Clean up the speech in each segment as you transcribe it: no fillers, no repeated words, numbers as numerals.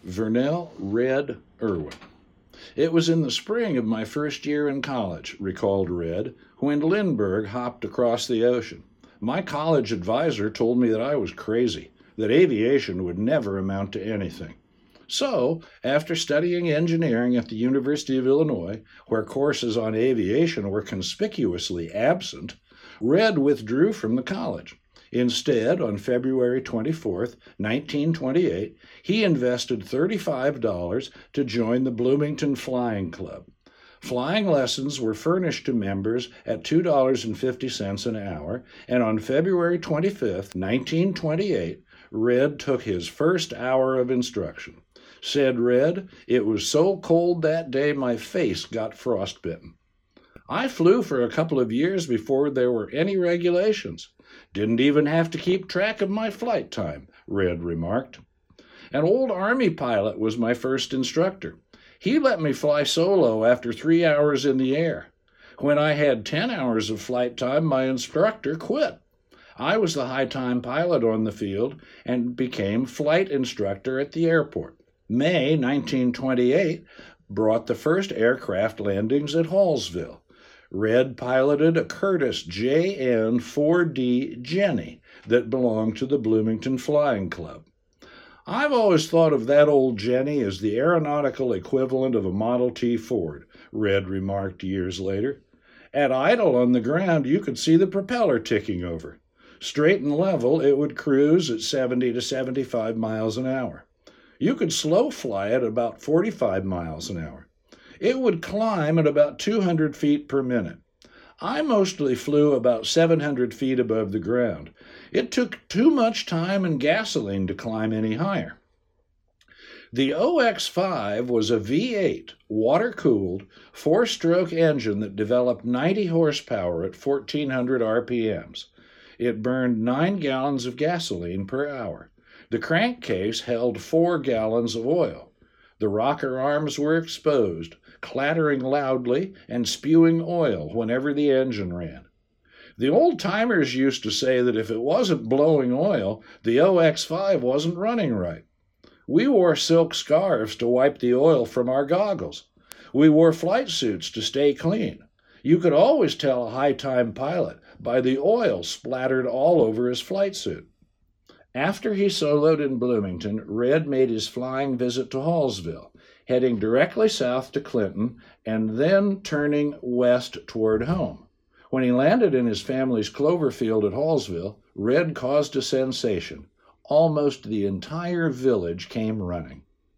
Vernell Red Irwin. It was in the spring of my first year in college, recalled Red, when Lindbergh hopped across the ocean. My college advisor told me that I was crazy, that aviation would never amount to anything. So, after studying engineering at the University of Illinois, where courses on aviation were conspicuously absent, Red withdrew from the college. Instead, on February 24, 1928, he invested $35 to join the Bloomington Flying Club. Flying lessons were furnished to members at $2.50 an hour, and on February 25, 1928, Red took his first hour of instruction. Said Red, "It was so cold that day my face got frostbitten." I flew for a couple of years before there were any regulations. Didn't even have to keep track of my flight time, Red remarked. An old Army pilot was my first instructor. He let me fly solo after 3 hours in the air. When I had 10 hours of flight time, my instructor quit. I was the high-time pilot on the field and became flight instructor at the airport. May 1928 brought the first aircraft landings at Hallsville. Red piloted a Curtiss JN-4D Jenny that belonged to the Bloomington Flying Club. "I've always thought of that old Jenny as the aeronautical equivalent of a Model T Ford," Red remarked years later. "At idle on the ground, you could see the propeller ticking over. Straight and level, it would cruise at 70 to 75 miles an hour. You could slow fly it about 45 miles an hour. It would climb at about 200 feet per minute. I mostly flew about 700 feet above the ground. It took too much time and gasoline to climb any higher." The OX-5 was a V8, water-cooled, four-stroke engine that developed 90 horsepower at 1,400 RPMs. It burned 9 gallons of gasoline per hour. The crankcase held 4 gallons of oil. The rocker arms were exposed, clattering loudly and spewing oil whenever the engine ran. The old-timers used to say that if it wasn't blowing oil, the OX-5 wasn't running right. We wore silk scarves to wipe the oil from our goggles. We wore flight suits to stay clean. You could always tell a high-time pilot by the oil splattered all over his flight suit. After he soloed in Bloomington, Red made his flying visit to Hallsville, heading directly south to Clinton and then turning west toward home. When he landed in his family's clover field at Hallsville, Red caused a sensation. Almost the entire village came running.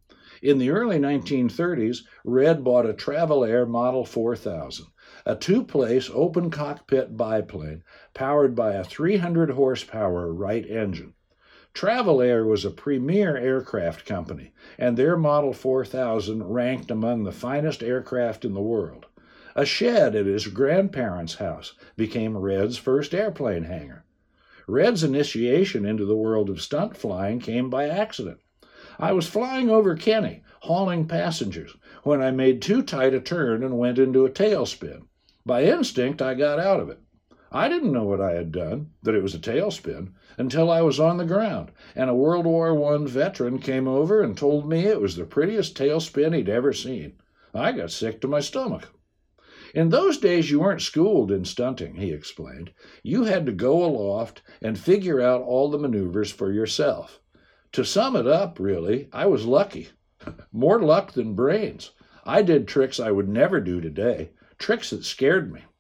In the early 1930s, Red bought a Travelair Model 4000, a two-place open-cockpit biplane powered by a 300-horsepower Wright engine. Travelair was a premier aircraft company, and their Model 4000 ranked among the finest aircraft in the world. A shed at his grandparents' house became Red's first airplane hangar. Red's initiation into the world of stunt flying came by accident. "I was flying over Kenny, hauling passengers, when I made too tight a turn and went into a tailspin. By instinct, I got out of it. I didn't know what I had done, that it was a tailspin, until I was on the ground, and a World War I veteran came over and told me it was the prettiest tailspin he'd ever seen. I got sick to my stomach." "In those days, you weren't schooled in stunting," he explained. "You had to go aloft and figure out all the maneuvers for yourself. To sum it up, really, I was lucky. More luck than brains. I did tricks I would never do today, tricks that scared me."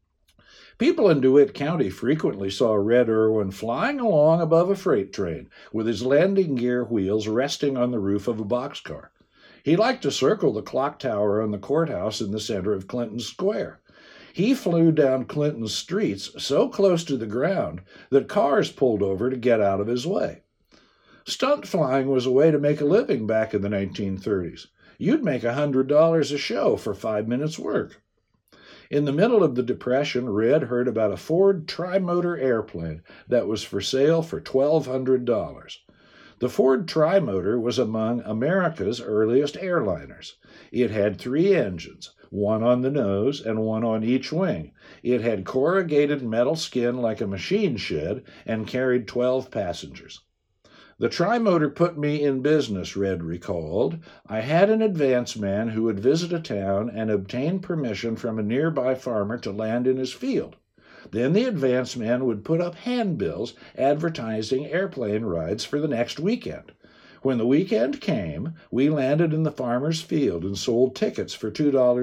People in DeWitt County frequently saw Red Irwin flying along above a freight train with his landing gear wheels resting on the roof of a boxcar. He liked to circle the clock tower on the courthouse in the center of Clinton Square. He flew down Clinton's streets so close to the ground that cars pulled over to get out of his way. Stunt flying was a way to make a living back in the 1930s. You'd make $100 a show for 5 minutes' work. In the middle of the Depression, Red heard about a Ford Trimotor airplane that was for sale for $1,200. The Ford Trimotor was among America's earliest airliners. It had 3 engines, one on the nose and one on each wing. It had corrugated metal skin like a machine shed and carried 12 passengers. The tri-motor put me in business, Red recalled. I had an advance man who would visit a town and obtain permission from a nearby farmer to land in his field. Then the advance man would put up handbills advertising airplane rides for the next weekend. When the weekend came, we landed in the farmer's field and sold tickets for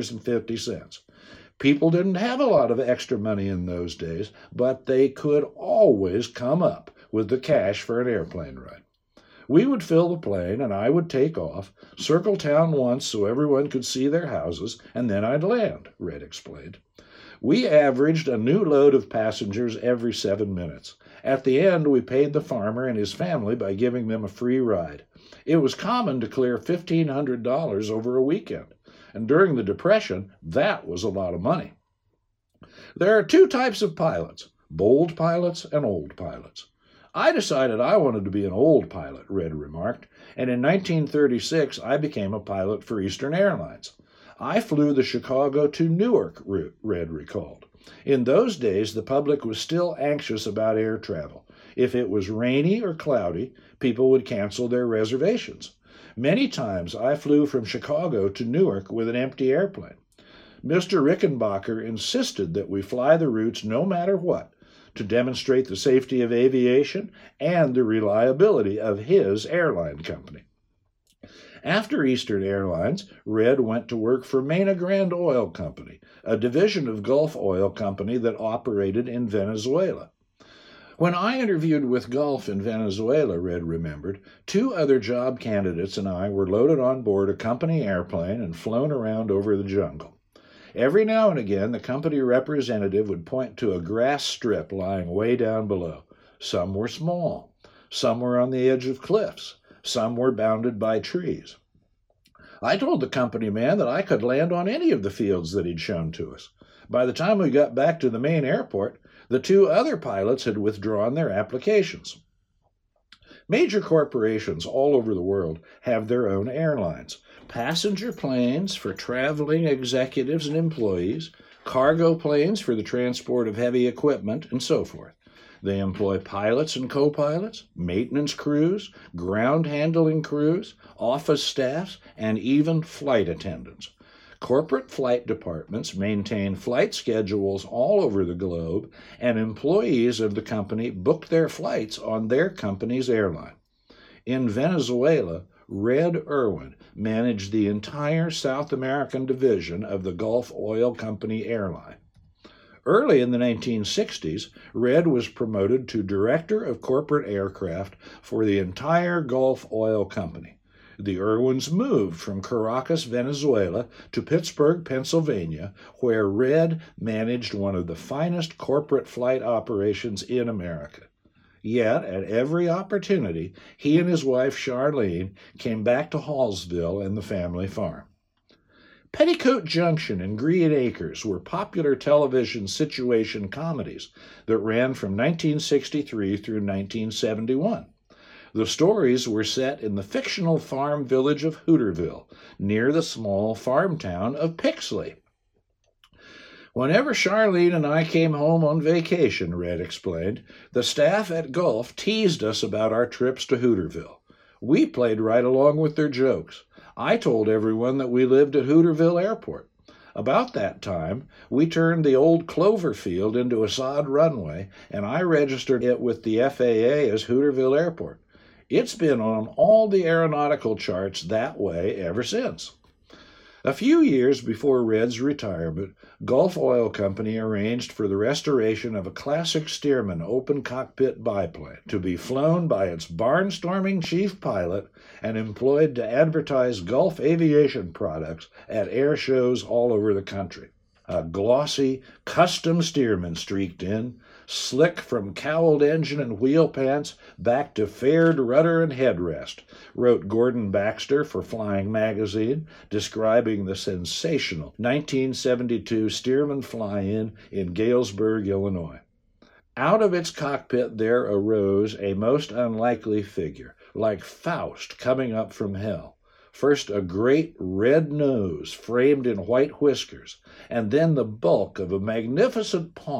$2.50. People didn't have a lot of extra money in those days, but they could always come up with the cash for an airplane ride. We would fill the plane, and I would take off, circle town once so everyone could see their houses, and then I'd land, Red explained. We averaged a new load of passengers every 7 minutes. At the end, we paid the farmer and his family by giving them a free ride. It was common to clear $1,500 over a weekend, and during the Depression, that was a lot of money. There are two types of pilots, bold pilots and old pilots. I decided I wanted to be an old pilot, Red remarked, and in 1936 I became a pilot for Eastern Airlines. I flew the Chicago to Newark route, Red recalled. In those days, the public was still anxious about air travel. If it was rainy or cloudy, people would cancel their reservations. Many times I flew from Chicago to Newark with an empty airplane. Mr. Rickenbacker insisted that we fly the routes no matter what, to demonstrate the safety of aviation and the reliability of his airline company. After Eastern Airlines, Red went to work for Mena Grand Oil Company, a division of Gulf Oil Company that operated in Venezuela. When I interviewed with Gulf in Venezuela, Red remembered, 2 other job candidates and I were loaded on board a company airplane and flown around over the jungle. Every now and again, the company representative would point to a grass strip lying way down below. Some were small. Some were on the edge of cliffs. Some were bounded by trees. I told the company man that I could land on any of the fields that he'd shown to us. By the time we got back to the main airport, the 2 other pilots had withdrawn their applications. Major corporations all over the world have their own airlines. Passenger planes for traveling executives and employees, cargo planes for the transport of heavy equipment, and so forth. They employ pilots and co-pilots, maintenance crews, ground handling crews, office staffs, and even flight attendants. Corporate flight departments maintain flight schedules all over the globe, and employees of the company book their flights on their company's airline. In Venezuela, Red Irwin managed the entire South American division of the Gulf Oil Company airline. Early in the 1960s, Red was promoted to Director of Corporate Aircraft for the entire Gulf Oil Company. The Irwins moved from Caracas, Venezuela, to Pittsburgh, Pennsylvania, where Red managed one of the finest corporate flight operations in America. Yet, at every opportunity, he and his wife Charlene came back to Hallsville and the family farm. Petticoat Junction and Green Acres were popular television situation comedies that ran from 1963 through 1971. The stories were set in the fictional farm village of Hooterville, near the small farm town of Pixley. Whenever Charlene and I came home on vacation, Red explained, the staff at Gulf teased us about our trips to Hooterville. We played right along with their jokes. I told everyone that we lived at Hooterville Airport. About that time, we turned the old Clover Field into a sod runway, and I registered it with the FAA as Hooterville Airport. It's been on all the aeronautical charts that way ever since. A few years before Red's retirement, Gulf Oil Company arranged for the restoration of a classic Stearman open cockpit biplane to be flown by its barnstorming chief pilot and employed to advertise Gulf aviation products at air shows all over the country. A glossy, custom Stearman streaked in, slick from cowled engine and wheel pants back to faired rudder and headrest, wrote Gordon Baxter for Flying Magazine, describing the sensational 1972 Stearman fly-in in Galesburg, Illinois. Out of its cockpit there arose a most unlikely figure, like Faust coming up from hell. First a great red nose framed in white whiskers, and then the bulk of a magnificent paunch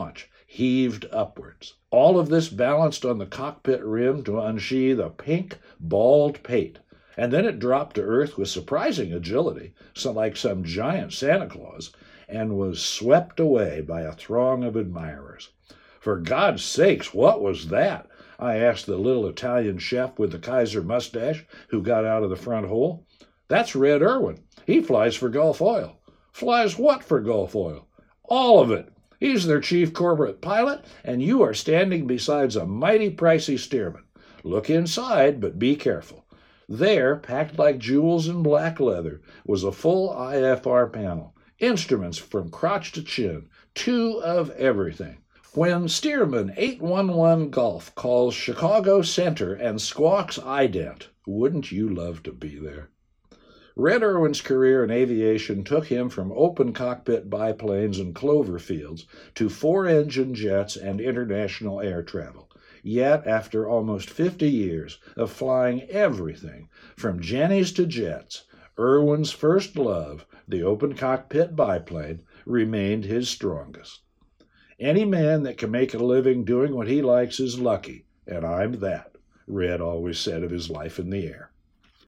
heaved upwards. All of this balanced on the cockpit rim to unsheathe a pink, bald pate, and then it dropped to earth with surprising agility, so like some giant Santa Claus, and was swept away by a throng of admirers. "For God's sakes, what was that?" I asked the little Italian chef with the Kaiser mustache who got out of the front hole. "That's Red Irwin. He flies for Gulf Oil." "Flies what for Gulf Oil?" "All of it. He's their chief corporate pilot, and you are standing beside a mighty pricey steerman. Look inside, but be careful." There, packed like jewels in black leather, was a full IFR panel, instruments from crotch to chin, 2 of everything. When Stearman 811 Gulf calls Chicago Center and squawks ident, wouldn't you love to be there? Red Irwin's career in aviation took him from open cockpit biplanes and clover fields to 4-engine jets and international air travel. Yet, after almost 50 years of flying everything from Jennies to jets, Irwin's first love, the open cockpit biplane, remained his strongest. "Any man that can make a living doing what he likes is lucky, and I'm that," Red always said of his life in the air.